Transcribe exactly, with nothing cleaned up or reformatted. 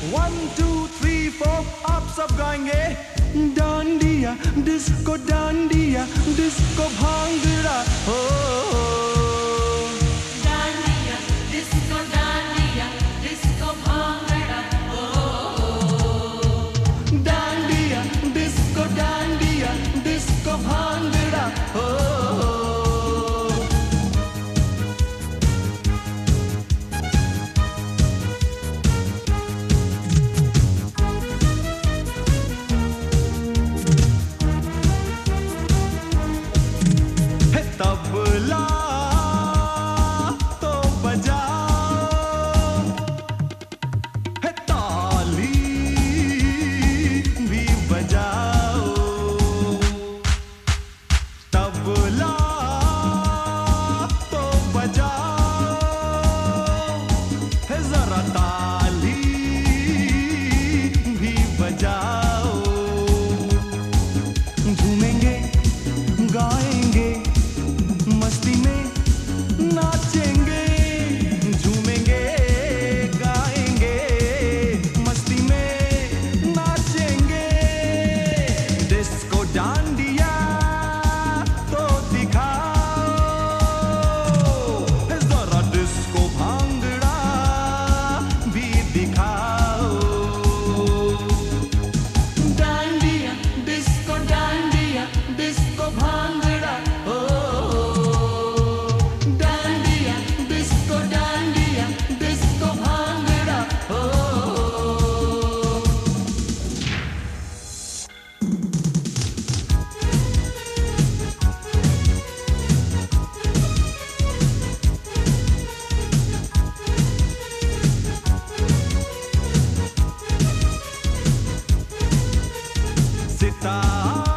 One two three four आप सब गाएंगे। डांडिया डिस्को डांडिया डिस्को भांगड़ा हो, डांडिया डिस्को डांडिया डिस्को भांगड़ा हो, डांडिया डिस्को डांडिया डिस्को भांगड़ा हो। तबला तो बजाओ, है ताली भी बजाओ। तबला तो बजाओ, है जरा ताली भी बजाओ। झूमेंगे गाएंगे मस्ती में नाचेंगे, झूमेंगे गाएंगे मस्ती में नाचेंगे। डिस्को डांडिया तो दिखाओ, जरा डिस्को भांगड़ा भी दिखाओ। डांडिया डिस्को डांडिया डिस्को भांगड़ा हो, सितार